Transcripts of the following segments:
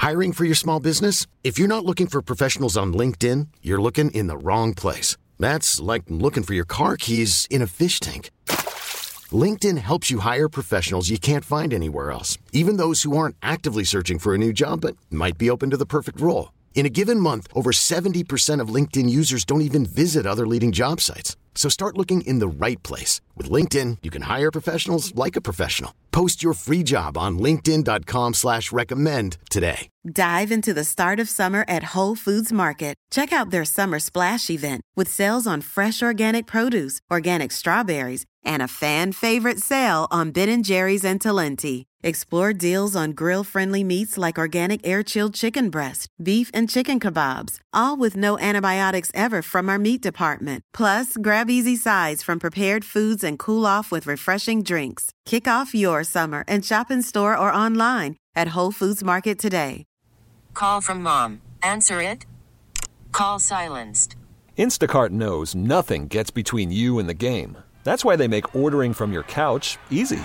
Hiring for your small business? If you're not looking for professionals on LinkedIn, you're looking in the wrong place. That's like looking for your car keys in a fish tank. LinkedIn helps you hire professionals you can't find anywhere else, even those who aren't actively searching for a new job but might be open to the perfect role. In a given month, over 70% of LinkedIn users don't even visit other leading job sites. So start looking in the right place. With LinkedIn, you can hire professionals like a professional. Post your free job on linkedin.com/recommend today. Dive into the start of summer at Whole Foods Market. Check out their Summer Splash event with sales on fresh organic produce, organic strawberries, and a fan-favorite sale on Ben & Jerry's and Talenti. Explore deals on grill-friendly meats like organic air-chilled chicken breast, beef and chicken kebabs, all with no antibiotics ever from our meat department. Plus, grab easy sides from prepared foods and cool off with refreshing drinks. Kick off your summer and shop in store or online at Whole Foods Market today. Call from mom. Answer it. Call silenced. Instacart knows nothing gets between you and the game. That's why they make ordering from your couch easy.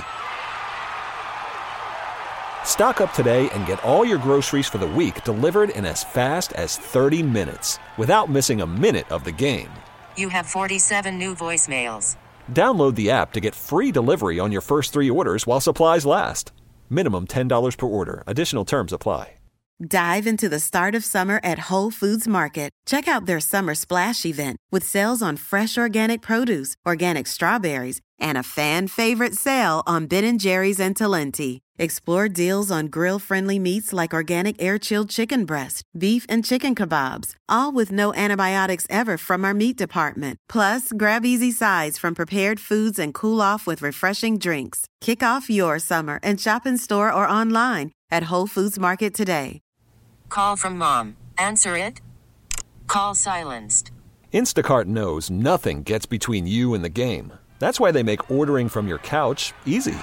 Stock up today and get all your groceries for the week delivered in as fast as 30 minutes without missing a minute of the game. You have 47 new voicemails. Download the app to get free delivery on your first 3 orders while supplies last. Minimum $10 per order. Additional terms apply. Dive into the start of summer at Whole Foods Market. Check out their Summer Splash event with sales on fresh organic produce, organic strawberries, and a fan-favorite sale on Ben & Jerry's and Talenti. Explore deals on grill-friendly meats like organic air-chilled chicken breast, beef and chicken kebabs, all with no antibiotics ever from our meat department. Plus, grab easy sides from prepared foods and cool off with refreshing drinks. Kick off your summer and shop in store or online at Whole Foods Market today. Call from mom. Answer it. Call silenced. Instacart knows nothing gets between you and the game. That's why they make ordering from your couch easy.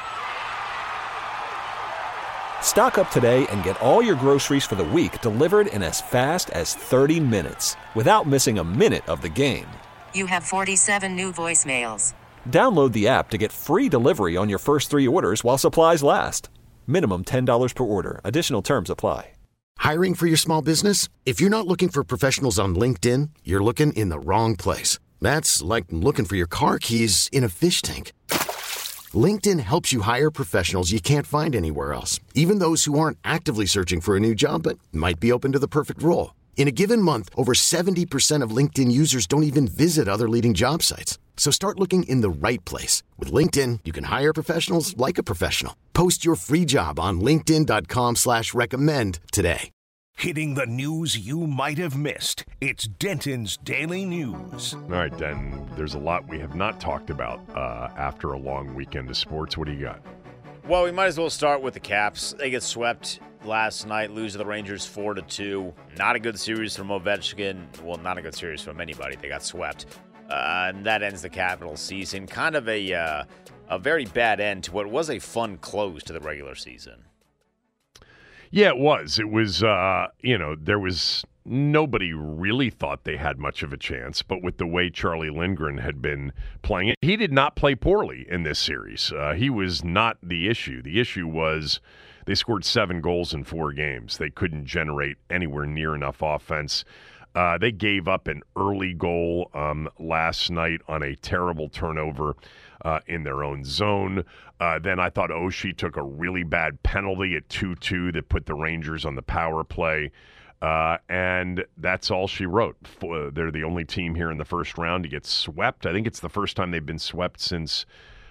Stock up today and get all your groceries for the week delivered in as fast as 30 minutes without missing a minute of the game. You have 47 new voicemails. Download the app to get free delivery on your first 3 orders while supplies last. Minimum $10 per order. Additional terms apply. Hiring for your small business? If you're not looking for professionals on LinkedIn, you're looking in the wrong place. That's like looking for your car keys in a fish tank. LinkedIn helps you hire professionals you can't find anywhere else, even those who aren't actively searching for a new job but might be open to the perfect role. In a given month, over 70% of LinkedIn users don't even visit other leading job sites. So start looking in the right place. With LinkedIn, you can hire professionals like a professional. Post your free job on linkedin.com/recommend today. Hitting the news you might have missed. It's Denton's Daily News. All right, Denton, there's a lot we have not talked about after a long weekend of sports. What do you got? Well, we might as well start with the Caps. They get swept last night, lose to the Rangers 4-2. Not a good series from Ovechkin. Well, not a good series from anybody. They got swept. And that ends the Capitals season. Kind of a very bad end to what was a fun close to the regular season. Yeah, it was. It was, there was nobody really thought they had much of a chance, but with the way Charlie Lindgren had been playing it, he did not play poorly in this series. He was not the issue. The issue was they scored 7 goals in 4 games. They couldn't generate anywhere near enough offense. They gave up an early goal last night on a terrible turnover in their own zone. Then I thought Oshie took a really bad penalty at 2-2 that put the Rangers on the power play. And that's all she wrote. They're the only team here in the first round to get swept. I think it's the first time they've been swept since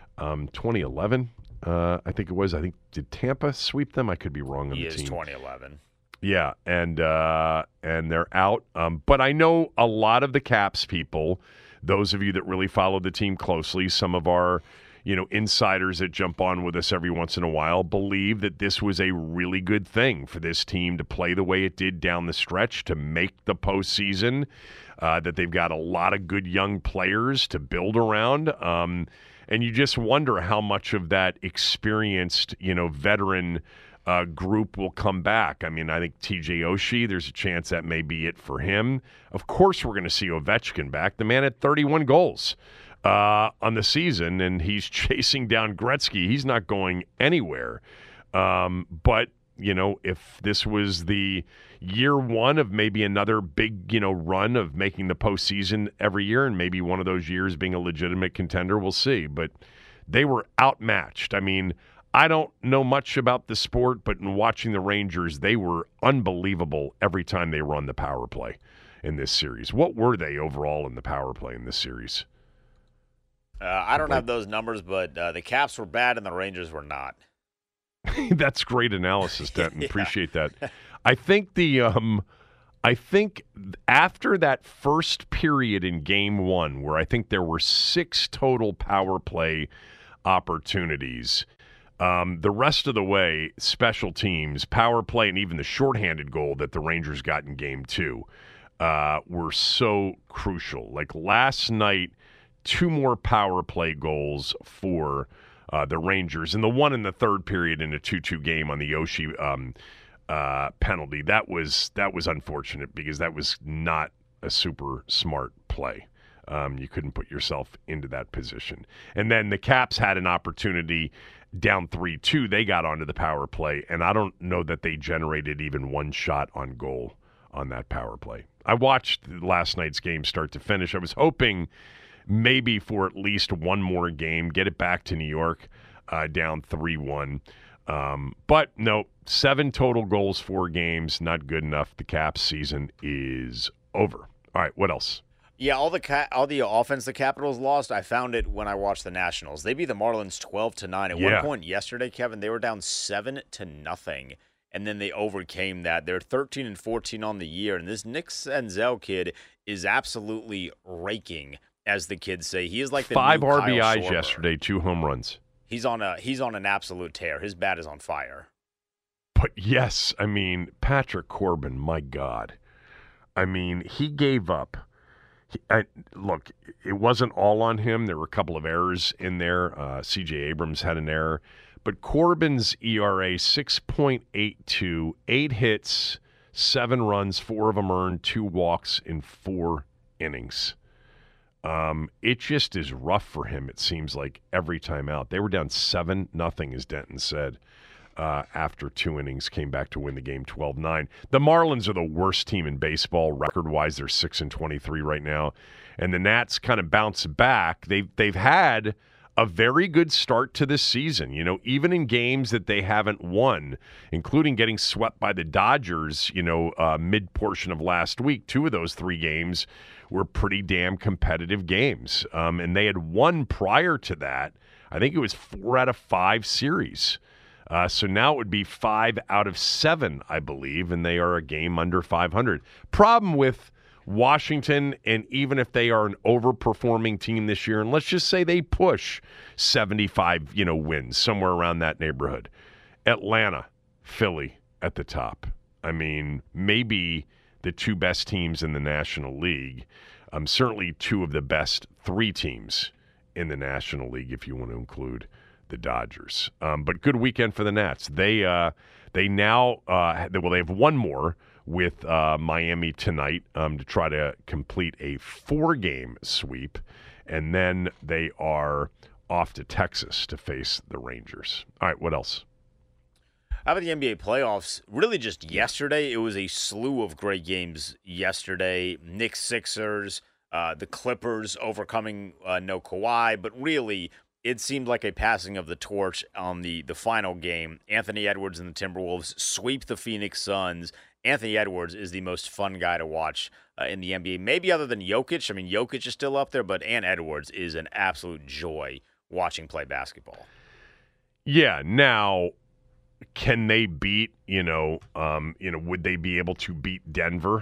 2011. I think it was. Did Tampa sweep them? I could be wrong on the team. 2011. Yeah, and they're out. But I know a lot of the Caps people, those of you that really follow the team closely, some of our insiders that jump on with us every once in a while, believe that this was a really good thing for this team to play the way it did down the stretch, to make the postseason, that they've got a lot of good young players to build around. And you just wonder how much of that experienced, veteran group will come back. I mean, I think TJ Oshie, there's a chance that may be it for him. Of course, we're going to see Ovechkin back. The man had 31 goals on the season, and he's chasing down Gretzky. He's not going anywhere. But, if this was the year one of maybe another big, run of making the postseason every year, and maybe one of those years being a legitimate contender, we'll see. But they were outmatched. I mean, I don't know much about the sport, but in watching the Rangers, they were unbelievable every time they were on the power play in this series. What were they overall in the power play in this series? I don't have those numbers, but the Caps were bad and the Rangers were not. That's great analysis, Denton. Yeah. Appreciate that. I think after that first period in Game 1, where I think there were 6 total power play opportunities, the rest of the way, special teams, power play, and even the shorthanded goal that the Rangers got in Game 2 were so crucial. Like last night, 2 more power play goals for the Rangers, and the one in the third period in a 2-2 game on the Yoshi penalty. That was unfortunate because that was not a super smart play. You couldn't put yourself into that position. And then the Caps had an opportunity down 3-2. They got onto the power play, and I don't know that they generated even one shot on goal on that power play. I watched last night's game start to finish. I was hoping maybe for at least one more game, get it back to New York down 3-1. But no, 7 total goals, 4 games, not good enough. The Caps season is over. All right, what else? Yeah, all the offense the Capitals lost, I found it when I watched the Nationals. They beat the Marlins 12-9. At one point yesterday, Kevin, they were down 7-0, and then they overcame that. They're 13-14 on the year, and this Nick Senzel kid is absolutely raking, as the kids say. He is like the 5 new Kyle RBIs Schwarber. yesterday, 2 home runs. He's on an absolute tear. His bat is on fire. But yes, I mean, Patrick Corbin, my God. I mean, he gave up. Look, it wasn't all on him. There were a couple of errors in there. C.J. Abrams had an error. But Corbin's ERA, 6.82, 8 hits, 7 runs, 4 of them earned, 2 walks in 4 innings. It just is rough for him, it seems like, every time out. They were down 7-0, as Denton said, after 2 innings, came back to win the game 12-9. The Marlins are the worst team in baseball. Record-wise, they're 6-23 right now. And the Nats kind of bounce back. They've had a very good start to this season, even in games that they haven't won, including getting swept by the Dodgers, mid-portion of last week. 2 of those 3 games were pretty damn competitive games. And they had won prior to that. I think it was 4 out of 5 series. So now it would be 5 out of 7, I believe, and they are a game under 500. Problem with Washington, and even if they are an overperforming team this year, and let's just say they push 75, wins, somewhere around that neighborhood. Atlanta, Philly at the top. I mean, maybe the 2 best teams in the National League. Certainly 2 of the best 3 teams in the National League, if you want to include the Dodgers. But good weekend for the Nats. They now they have one more with Miami tonight to try to complete a 4-game sweep, and then they are off to Texas to face the Rangers. All right, what else? How about the NBA playoffs? Really just yesterday, it was a slew of great games yesterday. Knicks, Sixers, the Clippers overcoming no Kawhi, but really it seemed like a passing of the torch on the final game. Anthony Edwards and the Timberwolves sweep the Phoenix Suns. Anthony Edwards is the most fun guy to watch in the NBA, maybe other than Jokic. I mean, Jokic is still up there, but Edwards is an absolute joy watching play basketball. Yeah, now, can they beat, would they be able to beat Denver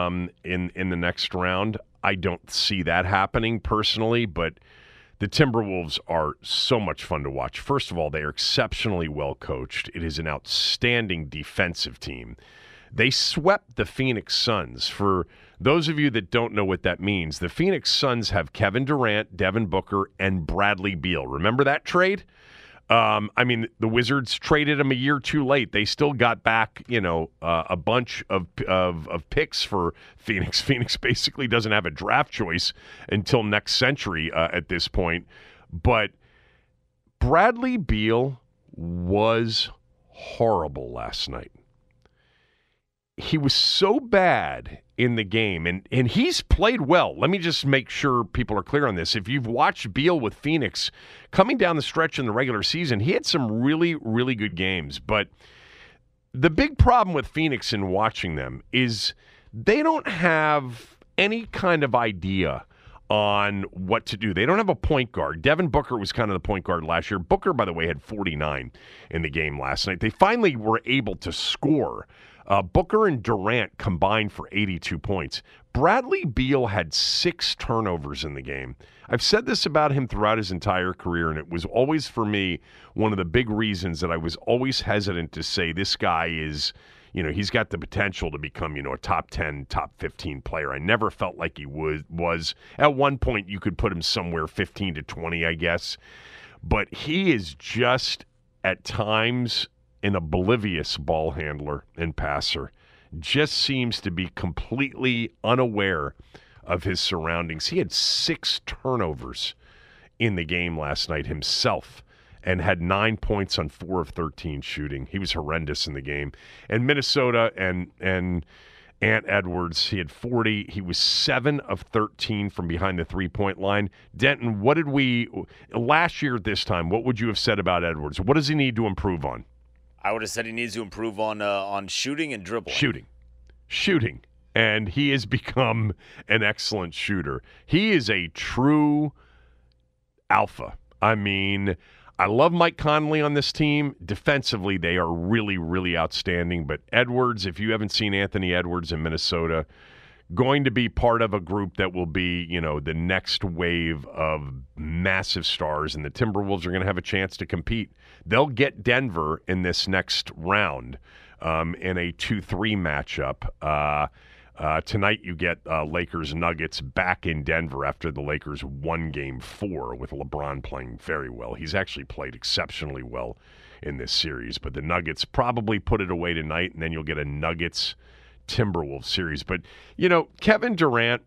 in the next round? I don't see that happening personally, but the Timberwolves are so much fun to watch. First of all, they are exceptionally well coached. It is an outstanding defensive team. They swept the Phoenix Suns. For those of you that don't know what that means, the Phoenix Suns have Kevin Durant, Devin Booker, and Bradley Beal. Remember that trade? The Wizards traded him a year too late. They still got back, a bunch of picks for Phoenix. Phoenix basically doesn't have a draft choice until next century at this point. But Bradley Beal was horrible last night. He was so bad in the game, and he's played well. Let me just make sure people are clear on this. If you've watched Beal with Phoenix, coming down the stretch in the regular season, he had some really, really good games. But the big problem with Phoenix in watching them is they don't have any kind of idea on what to do. They don't have a point guard. Devin Booker was kind of the point guard last year. Booker, by the way, had 49 in the game last night. They finally were able to score. Booker and Durant combined for 82 points. Bradley Beal had 6 turnovers in the game. I've said this about him throughout his entire career, and it was always, for me, one of the big reasons that I was always hesitant to say this guy is, he's got the potential to become, a top 10, top 15 player. I never felt like he was. At one point, you could put him somewhere 15 to 20, I guess. But he is just, at times, an oblivious ball handler and passer. Just seems to be completely unaware of his surroundings. He had 6 turnovers in the game last night himself and had 9 points on 4 of 13 shooting. He was horrendous in the game. And Minnesota and Ant Edwards, he had 40. He was 7 of 13 from behind the three-point line. Denton, last year at this time, what would you have said about Edwards? What does he need to improve on? I would have said he needs to improve on shooting and dribbling. Shooting. And he has become an excellent shooter. He is a true alpha. I mean, I love Mike Conley on this team. Defensively, they are really, really outstanding. But Edwards, if you haven't seen Anthony Edwards in Minnesota, going to be part of a group that will be, the next wave of massive stars, and the Timberwolves are going to have a chance to compete. They'll get Denver in this next round in a 2-3 matchup. Tonight you get Lakers-Nuggets back in Denver after the Lakers won Game 4 with LeBron playing very well. He's actually played exceptionally well in this series, but the Nuggets probably put it away tonight, and then you'll get a Nuggets-Timberwolves series. But, Kevin Durant,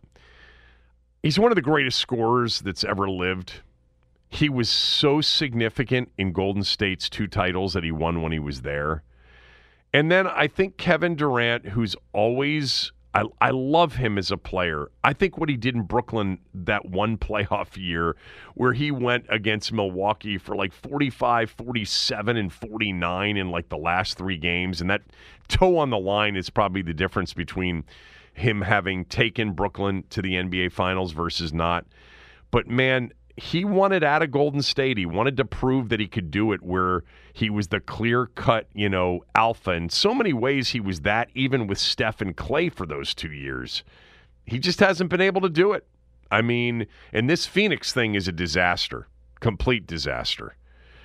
he's one of the greatest scorers that's ever lived. He was so significant in Golden State's 2 titles that he won when he was there. And then I think Kevin Durant, who's always, I love him as a player. I think what he did in Brooklyn that one playoff year where he went against Milwaukee for like 45, 47, and 49 in like the last 3 games. And that toe on the line is probably the difference between him having taken Brooklyn to the NBA Finals versus not. But, man, he wanted out of Golden State. He wanted to prove that he could do it where he was the clear-cut, alpha. In so many ways, he was that even with Steph and Clay for those 2 years. He just hasn't been able to do it. I mean, and this Phoenix thing is a disaster, complete disaster.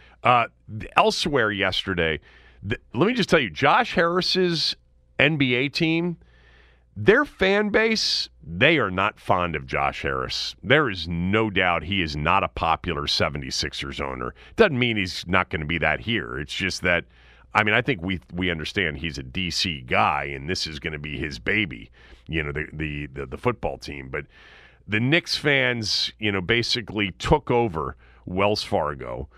Elsewhere yesterday, let me just tell you, Josh Harris's NBA team, their fan base, they are not fond of Josh Harris. There is no doubt he is not a popular 76ers owner. Doesn't mean he's not going to be that here. It's just that, I think we understand he's a DC guy, and this is going to be his baby, the football team. But the Knicks fans, basically took over Wells Fargo.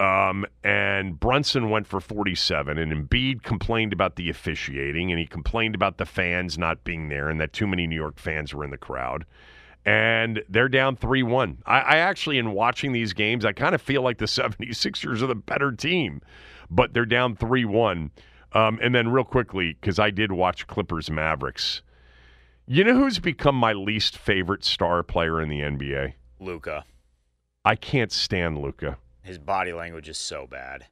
And Brunson went for 47, and Embiid complained about the officiating, and he complained about the fans not being there and that too many New York fans were in the crowd. And they're down 3-1. I actually, in watching these games, I kind of feel like the 76ers are the better team, but they're down 3-1. And then real quickly, because I did watch Clippers-Mavericks, you know who's become my least favorite star player in the NBA? Luka. I can't stand Luka. His body language is so bad.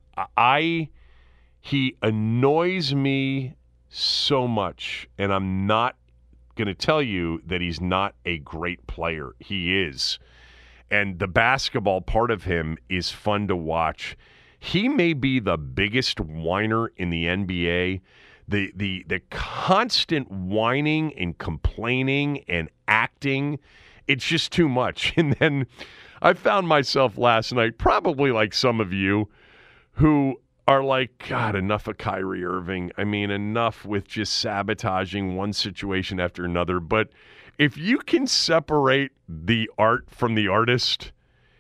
He annoys me so much, and I'm not going to tell you that he's not a great player. He is. And the basketball part of him is fun to watch. He may be the biggest whiner in the NBA. The constant whining and complaining and acting, it's just too much. And then I found myself last night, probably like some of you, who are like, God, enough of Kyrie Irving. Enough with just sabotaging one situation after another. But if you can separate the art from the artist,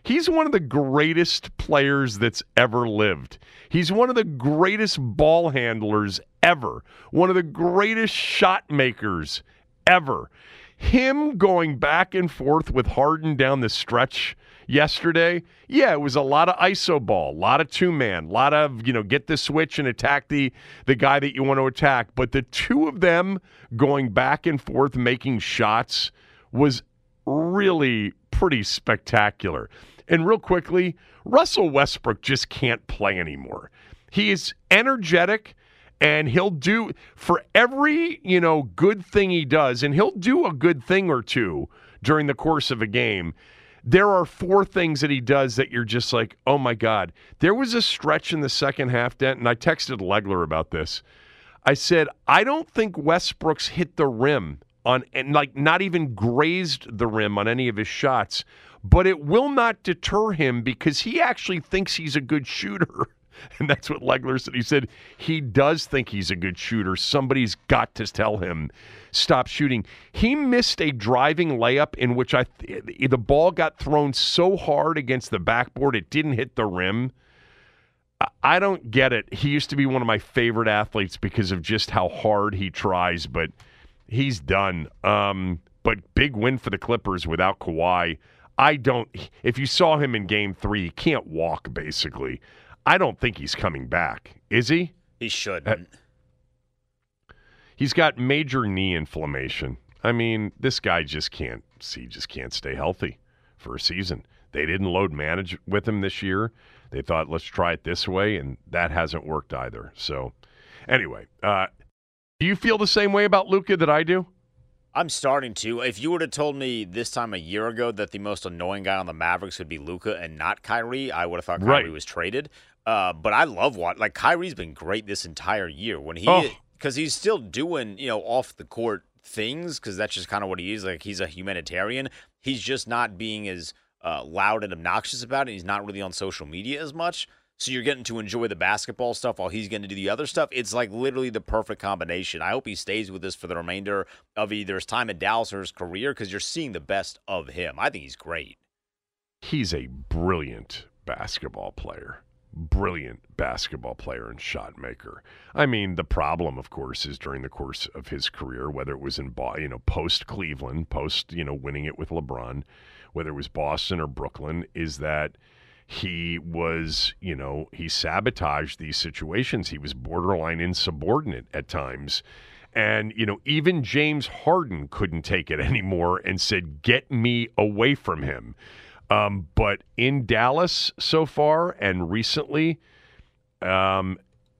He's one of the greatest players that's ever lived. He's one of the greatest ball handlers ever. One of the greatest shot makers ever. Him going back and forth with Harden down the stretch yesterday, yeah, it was a lot of iso ball, a lot of two-man, a lot of, get the switch and attack the guy that you want to attack. But the two of them going back and forth making shots was really pretty spectacular. And real quickly, Russell Westbrook just can't play anymore. He is energetic, and he'll do, for every, good thing he does, and he'll do a good thing or two during the course of a game, there are 4 things that he does that you're just like, oh my God. There was a stretch in the second half, Dent, and I texted Legler about this. I said, I don't think Westbrook's hit the rim not even grazed the rim on any of his shots, but it will not deter him because he actually thinks he's a good shooter. And that's what Legler said. He said he does think he's a good shooter. Somebody's got to tell him, stop shooting. He missed a driving layup in which the ball got thrown so hard against the backboard it didn't hit the rim. I don't get it. He used to be one of my favorite athletes because of just how hard he tries, but he's done. But big win for the Clippers without Kawhi. If you saw him in Game 3, he can't walk, basically. I don't think he's coming back. Is he? He shouldn't. He's got major knee inflammation. I mean, this guy just can't stay healthy for a season. They didn't load manage with him this year. They thought, let's try it this way, and that hasn't worked either. So, anyway, do you feel the same way about Luka that I do? I'm starting to. If you would have told me this time a year ago that the most annoying guy on the Mavericks would be Luka and not Kyrie, I would have thought Kyrie was traded. But I love Kyrie's been great this entire year because he's still doing off the court things because that's just kind of what he is. Like, he's a humanitarian. He's just not being as loud and obnoxious about it. He's not really on social media as much. So you're getting to enjoy the basketball stuff while he's getting to do the other stuff. It's like literally the perfect combination. I hope he stays with us for the remainder of either his time in Dallas or his career because you're seeing the best of him. I think he's great. He's a brilliant basketball player. Brilliant basketball player and shot maker. I mean, the problem, of course, is during the course of his career, whether it was in post Cleveland, post winning it with LeBron, whether it was Boston or Brooklyn, is that he was, he sabotaged these situations. He was borderline insubordinate at times. And, even James Harden couldn't take it anymore and said, get me away from him. But in Dallas so far and recently, there's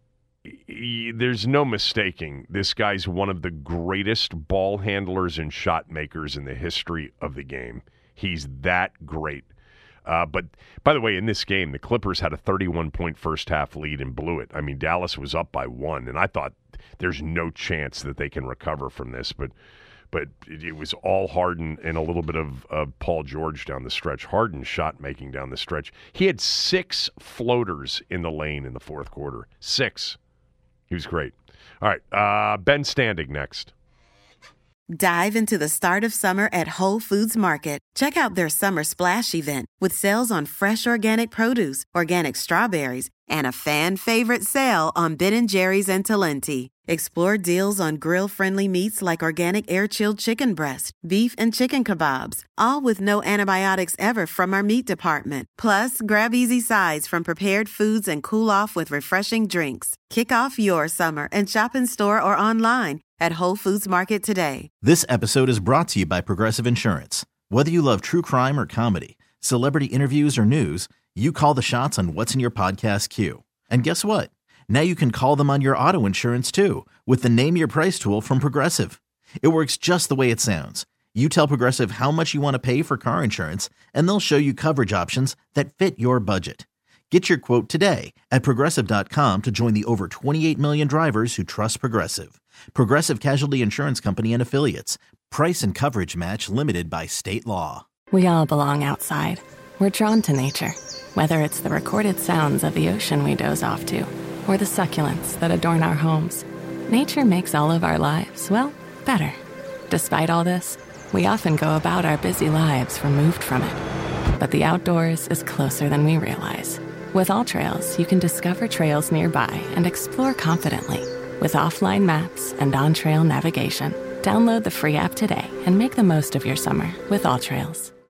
no mistaking this guy's one of the greatest ball handlers and shot makers in the history of the game. He's that great. But, by the way, in this game, the Clippers had a 31-point first-half lead and blew it. I mean, Dallas was up by 1, and I thought there's no chance that they can recover from this. But it was all Harden and a little bit of Paul George down the stretch. Harden shot-making down the stretch. He had 6 floaters in the lane in the fourth quarter. 6. He was great. All right, Ben Standing next. Dive into the start of summer at Whole Foods Market. Check out their Summer Splash event with sales on fresh organic produce, organic strawberries, and a fan-favorite sale on Ben & Jerry's and Talenti. Explore deals on grill-friendly meats like organic air-chilled chicken breast, beef and chicken kebabs, all with no antibiotics ever from our meat department. Plus, grab easy sides from prepared foods and cool off with refreshing drinks. Kick off your summer and shop in store or online at Whole Foods Market today. This episode is brought to you by Progressive Insurance. Whether you love true crime or comedy, celebrity interviews or news, you call the shots on what's in your podcast queue. And guess what? Now you can call them on your auto insurance too with the Name Your Price tool from Progressive. It works just the way it sounds. You tell Progressive how much you want to pay for car insurance, and they'll show you coverage options that fit your budget. Get your quote today at Progressive.com to join the over 28 million drivers who trust Progressive. Progressive Casualty Insurance Company and Affiliates. Price and coverage match limited by state law. We all belong outside. We're drawn to nature, whether it's the recorded sounds of the ocean we doze off to, or the succulents that adorn our homes. Nature makes all of our lives, well, better. Despite all this, we often go about our busy lives removed from it. but the outdoors is closer than we realize. With AllTrails, you can discover trails nearby and explore confidently. With offline maps and on-trail navigation, download the free app today and make the most of your summer with AllTrails.